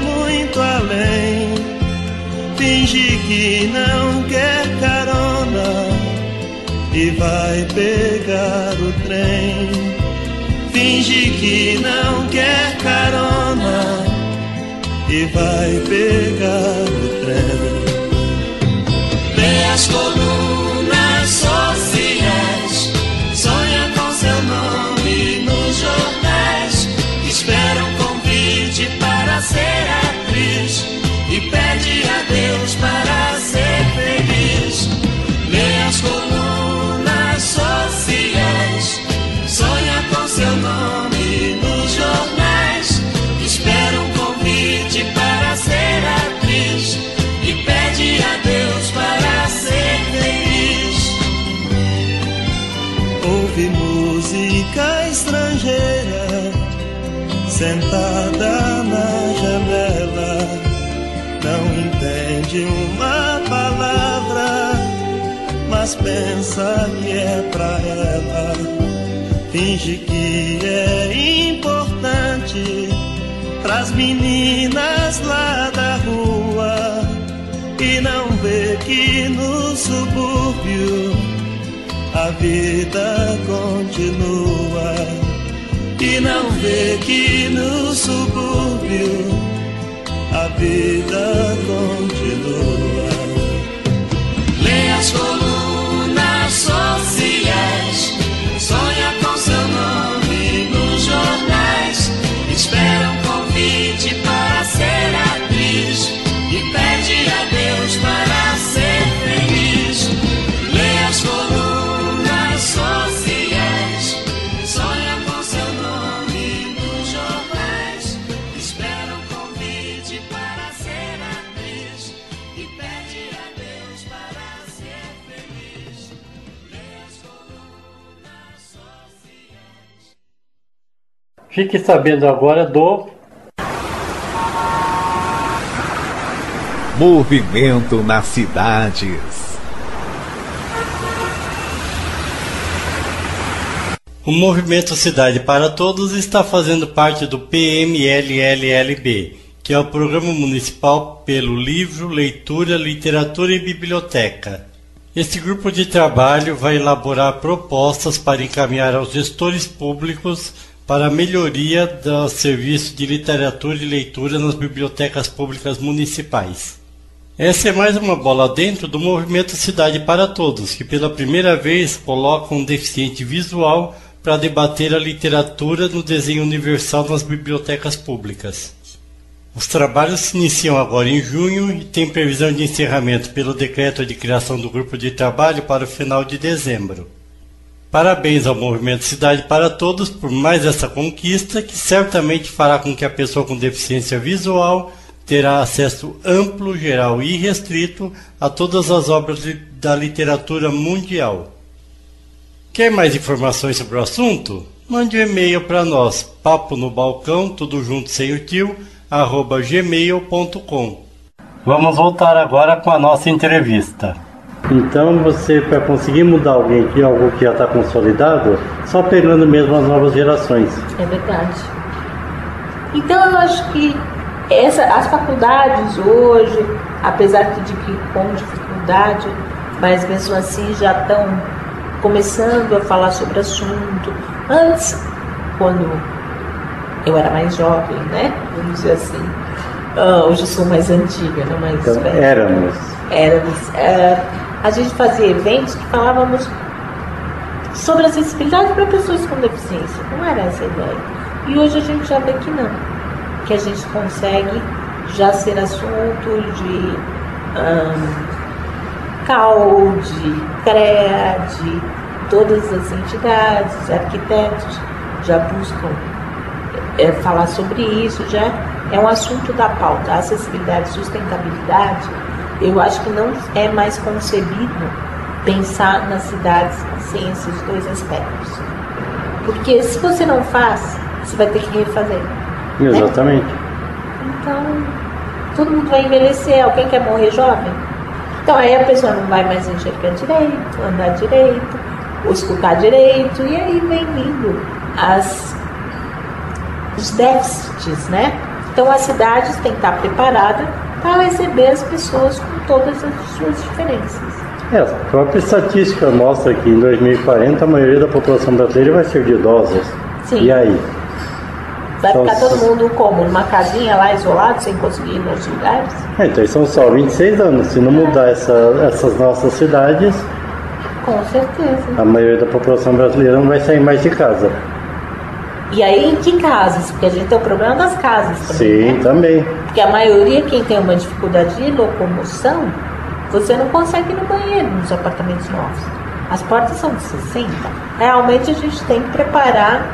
que não quer carona e vai pegar o trem. Finge que não quer carona e vai pegar o trem. Lê as colunas sociais, sonha com seu nome nos jornais, espera um convite para ser atriz e pede a Deus para ser feliz. Lê as colunas sociais, sonha com seu nome nos jornais, espera um convite para ser atriz e pede a Deus para ser feliz. Ouve música estrangeira sentada na janela, não entende uma palavra, mas pensa que é pra ela. Finge que é importante pras meninas lá da rua e não vê que no subúrbio a vida continua. E não vê que no subúrbio a vida continua. Lê as colunas sociais, sonha com seu nome nos jornais, espera um convite para ser atriz e pede a Deus para ser feliz. Lê as colunas sociais, sonha com seu nome nos jornais, espera um convite para ser atriz e pede a Deus para ser feliz. Lê as colunas sociais. Fique sabendo agora do Movimento nas cidades. O Movimento Cidade para Todos está fazendo parte do PMLLLB, que é o Programa Municipal pelo Livro, Leitura, Literatura e Biblioteca. Este grupo de trabalho vai elaborar propostas para encaminhar aos gestores públicos para a melhoria do serviço de literatura e leitura nas bibliotecas públicas municipais. Essa é mais uma bola dentro do Movimento Cidade para Todos, que pela primeira vez coloca um deficiente visual para debater a literatura no desenho universal nas bibliotecas públicas. Os trabalhos se iniciam agora em junho e tem previsão de encerramento pelo decreto de criação do grupo de trabalho para o final de dezembro. Parabéns ao Movimento Cidade para Todos por mais essa conquista, que certamente fará com que a pessoa com deficiência visual terá acesso amplo, geral e irrestrito a todas as obras da literatura mundial. Quer mais informações sobre o assunto? Mande um e-mail para nós, paponobalcão, tudo junto sem o tio, @gmail.com. Vamos voltar agora com a nossa entrevista. Então você, para conseguir mudar alguém que algo que já está consolidado, só pegando mesmo as novas gerações. É verdade. Então eu acho que as faculdades hoje, apesar de que com dificuldade, mas mesmo assim já estão começando a falar sobre o assunto. Antes, quando eu era mais jovem, né? Vamos dizer assim. Hoje eu sou mais antiga, não mais então, velha. Éramos. A gente fazia eventos que falávamos sobre acessibilidade para pessoas com deficiência. Não era essa a ideia. E hoje a gente já vê que não. Que a gente consegue já ser assunto de CAU, de CREA, de todas as entidades, arquitetos já buscam falar sobre isso, já é um assunto da pauta. A acessibilidade e sustentabilidade, eu acho que não é mais concebido pensar nas cidades sem esses dois aspectos. Porque se você não faz, você vai ter que refazer. Exatamente. Né? Então, todo mundo vai envelhecer. Alguém quer morrer jovem? Então aí a pessoa não vai mais enxergar direito, andar direito, escutar direito, e aí vem vindo os déficits, né? Então as cidades têm que estar preparadas para receber as pessoas com todas as suas diferenças. A própria estatística mostra que em 2040 a maioria da população brasileira vai ser de idosos. Sim. E aí? Vai ficar todo mundo como? Numa casinha lá isolado, sem conseguir ir nos lugares? Então são só 26 anos. Se não mudar essas nossas cidades, com certeza. A maioria da população brasileira não vai sair mais de casa. E aí em que casas? Porque a gente tem o problema das casas também. Sim, né? também. Porque a maioria, quem tem uma dificuldade de locomoção, você não consegue ir no banheiro nos apartamentos novos. As portas são de 60. Realmente a gente tem que preparar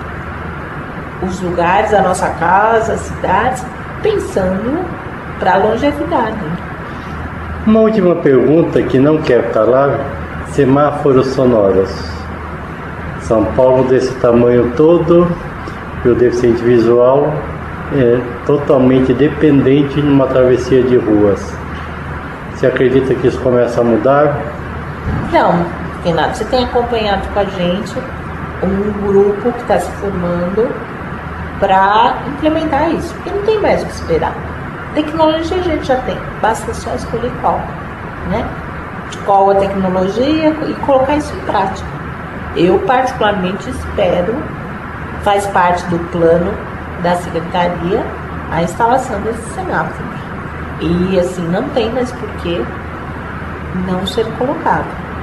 os lugares, a nossa casa, as cidades, pensando para a longevidade. Uma última pergunta que não quer calar: semáforos sonoros. São Paulo desse tamanho todo, e o deficiente visual é totalmente dependente de uma travessia de ruas. Você acredita que isso começa a mudar? Não, Renato, você tem acompanhado com a gente um grupo que está se formando para implementar isso, porque não tem mais o que esperar. Tecnologia a gente já tem, basta só escolher qual, né? Qual a tecnologia e colocar isso em prática. Eu particularmente espero, faz parte do plano da Secretaria, a instalação desses semáforos. E assim, não tem mais por que não ser colocado.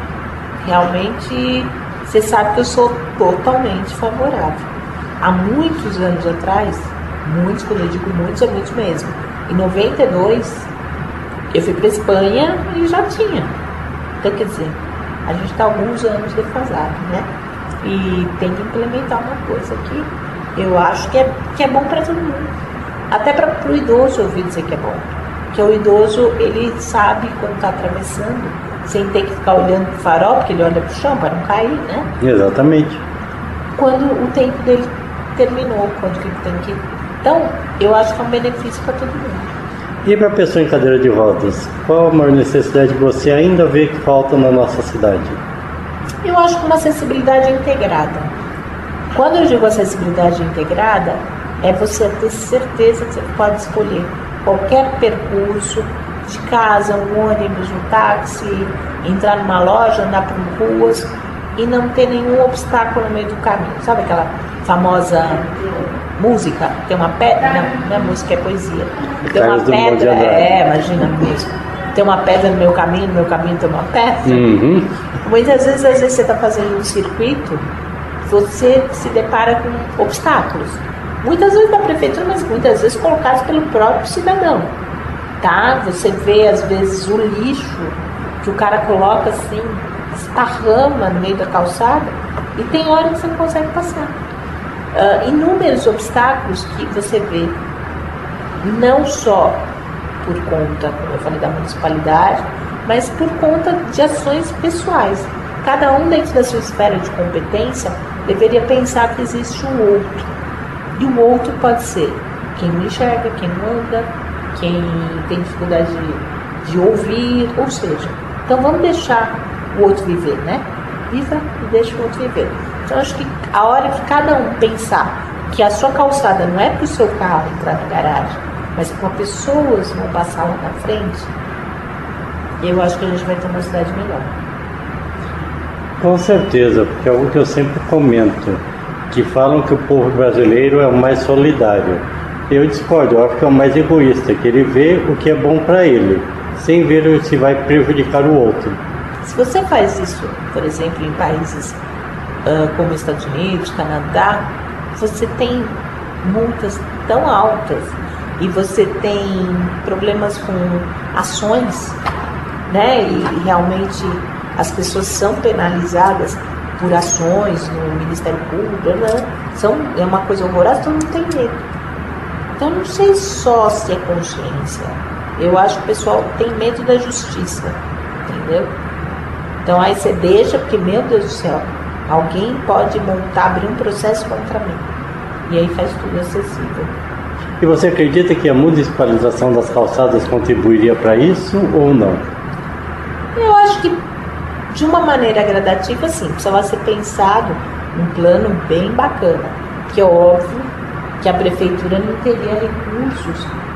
Realmente, você sabe que eu sou totalmente favorável. Há muitos anos atrás, muitos, quando eu digo muitos, é muitos mesmo. Em 92, eu fui para Espanha e já tinha. Então, quer dizer, a gente está alguns anos defasado, né? E tem que implementar uma coisa que eu acho que é bom para todo mundo. Até para o idoso ouvir dizer que é bom. Porque o idoso, ele sabe quando está atravessando, sem ter que ficar olhando para o farol, porque ele olha para o chão para não cair, né? Exatamente. Quando o tempo dele terminou, quando ele tem que... Então, eu acho que é um benefício para todo mundo. E para a pessoa em cadeira de rodas, qual a maior necessidade que você ainda vê que falta na nossa cidade? Eu acho que uma acessibilidade integrada. Quando eu digo acessibilidade integrada, é você ter certeza que você pode escolher qualquer percurso, de casa, um ônibus, um táxi, entrar numa loja, andar por ruas e não ter nenhum obstáculo no meio do caminho. Sabe aquela famosa música? Tem uma pedra, não é música, é poesia. Tem uma pedra, imagina a música. Tem uma pedra no meu caminho tem uma pedra. Uhum. Muitas vezes você está fazendo um circuito, você se depara com obstáculos. Muitas vezes da prefeitura, mas muitas vezes colocados pelo próprio cidadão. Tá? Você vê, às vezes, o lixo que o cara coloca assim, esparrama no meio da calçada, e tem hora que você não consegue passar. Inúmeros obstáculos que você vê, não só por conta, como eu falei, da municipalidade, mas por conta de ações pessoais. Cada um dentro da sua esfera de competência deveria pensar que existe um outro. E o outro pode ser quem não enxerga, quem não anda, quem tem dificuldade de ouvir, ou seja, então vamos deixar o outro viver, né? Viva e deixa o outro viver. Então acho que a hora que cada um pensar que a sua calçada não é para o seu carro entrar na garagem, mas para pessoas vão passar lá na frente, eu acho que a gente vai ter uma cidade melhor. Com certeza, porque é algo que eu sempre comento, que falam que o povo brasileiro é o mais solidário. Eu discordo, eu acho que é o mais egoísta, que ele vê o que é bom para ele, sem ver se vai prejudicar o outro. Se você faz isso, por exemplo, em países como Estados Unidos, Canadá, você tem multas tão altas e você tem problemas com ações, né? E realmente as pessoas são penalizadas por ações no Ministério Público, né? É uma coisa horrorosa, todo mundo tem medo. Então não sei só se é consciência. Eu acho que o pessoal tem medo da justiça, entendeu? Então aí você deixa, porque, meu Deus do céu, alguém pode abrir um processo contra mim. E aí faz tudo acessível. E você acredita que a municipalização das calçadas contribuiria para isso ou não? Eu acho que de uma maneira gradativa, sim. Precisava ser pensado um plano bem bacana. Que é óbvio que a prefeitura não teria recursos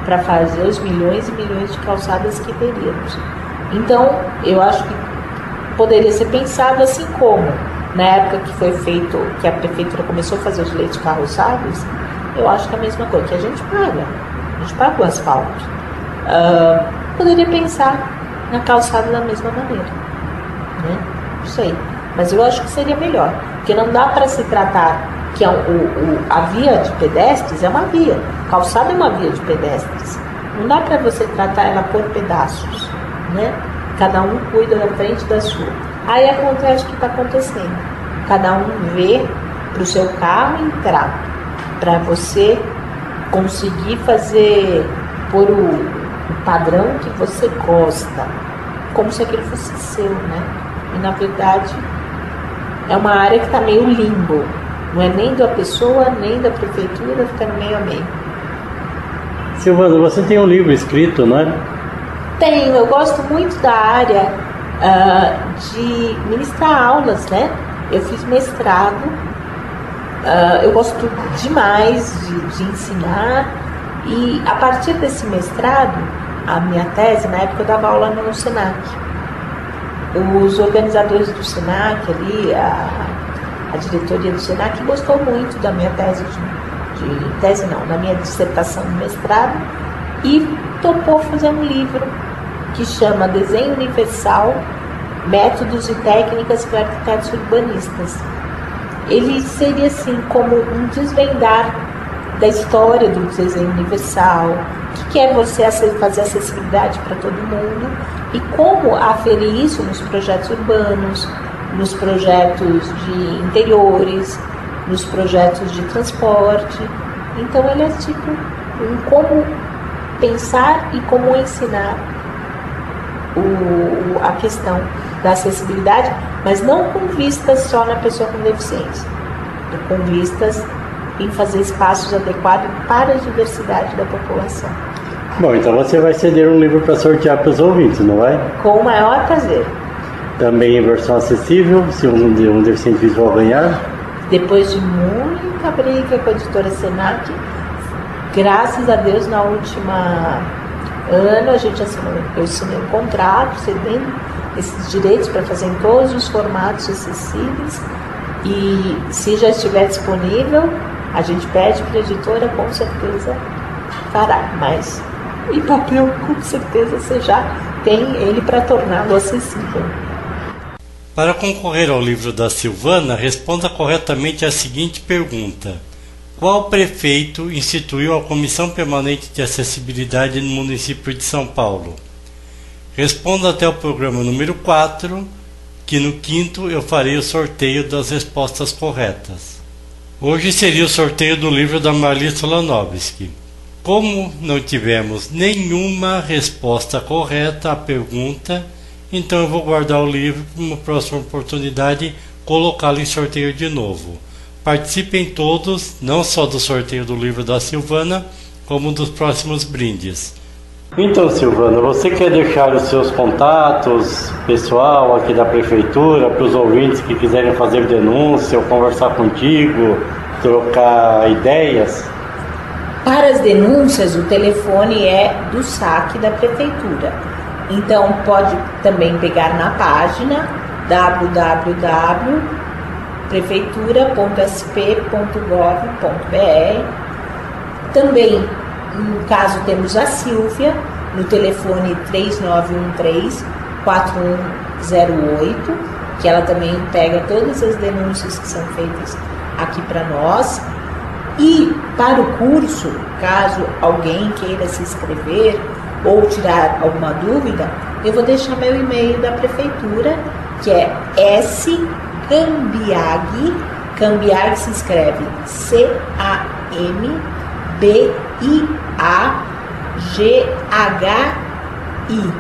para fazer os milhões e milhões de calçadas que teríamos. Então, eu acho que poderia ser pensado assim como, na época que foi feito, que a prefeitura começou a fazer os leitos carroçáveis, eu acho que é a mesma coisa, que a gente paga o asfalto. Poderia pensar na calçada da mesma maneira, né? Não sei, mas eu acho que seria melhor, porque não dá para se tratar que a via de pedestres é uma via, calçada é uma via de pedestres, não dá para você tratar ela por pedaços, né? Cada um cuida da frente da sua. Aí acontece o que está acontecendo, cada um vê para o seu carro entrar, para você conseguir pôr o padrão que você gosta, como se aquilo fosse seu, né? E na verdade é uma área que está meio limbo, não é nem da pessoa, nem da prefeitura, fica meio a meio. Silvana, você tem um livro escrito, não é? Tenho, eu gosto muito da área de ministrar aulas, né? Eu fiz mestrado, eu gosto demais de ensinar, e a partir desse mestrado, a minha tese, na época eu dava aula no Senac. Os organizadores do Senac ali, a diretoria do Senac gostou muito da minha tese, da minha dissertação de mestrado, e topou fazer um livro que chama Desenho Universal, Métodos e Técnicas para Arquitetos Urbanistas. Ele seria assim como um desvendar da história do desenho universal, o que é você fazer acessibilidade para todo mundo e como aferir isso nos projetos urbanos, nos projetos de interiores, nos projetos de transporte. Então ele é tipo um como pensar e como ensinar a questão da acessibilidade, mas não com vistas só na pessoa com deficiência, com vistas em fazer espaços adequados para a diversidade da população. Bom, então você vai ceder um livro para sortear para os ouvintes, não vai? Com o maior prazer. Também em versão acessível, se um deficiente visual ganhar? Depois de muita briga com a editora Senac, graças a Deus, na última ano, eu assinei um contrato cedendo esses direitos para fazer em todos os formatos acessíveis, e se já estiver disponível, a gente pede para a editora, com certeza fará, mas em papel, com certeza você já tem ele para torná-lo acessível. Para concorrer ao livro da Silvana, responda corretamente a seguinte pergunta: qual prefeito instituiu a Comissão Permanente de Acessibilidade no município de São Paulo? Responda até o programa número 4, que no 5º eu farei o sorteio das respostas corretas. Hoje seria o sorteio do livro da Marli Solanovski. Como não tivemos nenhuma resposta correta à pergunta, então eu vou guardar o livro para uma próxima oportunidade colocá-lo em sorteio de novo. Participem todos, não só do sorteio do livro da Silvana, como dos próximos brindes. Então, Silvana, você quer deixar os seus contatos pessoal aqui da prefeitura para os ouvintes que quiserem fazer denúncia ou conversar contigo, trocar ideias? Para as denúncias, o telefone é do SAC da prefeitura. Então pode também pegar na página www.prefeitura.sp.gov.br. Também, no caso, temos a Silvia, no telefone 3913-4108, que ela também pega todas as denúncias que são feitas aqui para nós. E para o curso, caso alguém queira se inscrever ou tirar alguma dúvida, eu vou deixar meu e-mail da prefeitura, que é sgambiag, Cambiag se escreve CAMBIAGHI,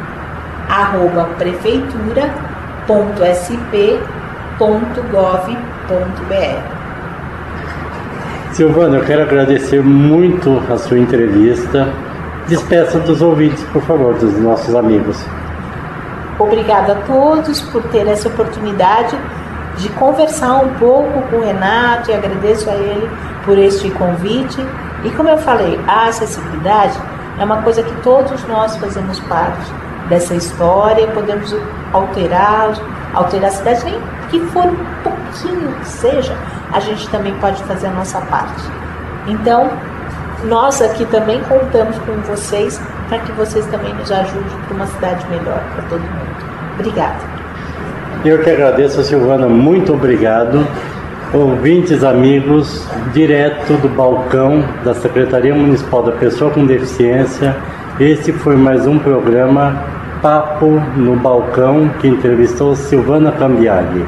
@prefeitura.sp.gov.br. Silvana, eu quero agradecer muito a sua entrevista. Despeça dos ouvintes, por favor, dos nossos amigos. Obrigada a todos por ter essa oportunidade de conversar um pouco com o Renato, e agradeço a ele por este convite. E como eu falei, a acessibilidade é uma coisa que todos nós fazemos parte dessa história e podemos alterar a cidade, nem que for um pouquinho que seja, a gente também pode fazer a nossa parte. Então, nós aqui também contamos com vocês para que vocês também nos ajudem para uma cidade melhor para todo mundo. Obrigada. Eu que agradeço, Silvana, muito obrigado. Ouvintes, amigos, direto do balcão da Secretaria Municipal da Pessoa com Deficiência, este foi mais um programa Papo no Balcão, que entrevistou Silvana Cambiaghi.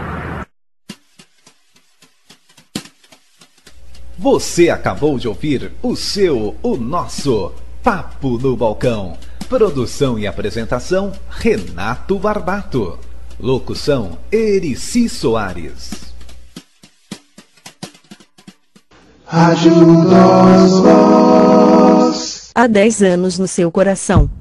Você acabou de ouvir o nosso Papo no Balcão. Produção e apresentação, Renato Barbato. Locução, Erici Soares. Rádio Nós Voz. Há 10 anos no seu coração.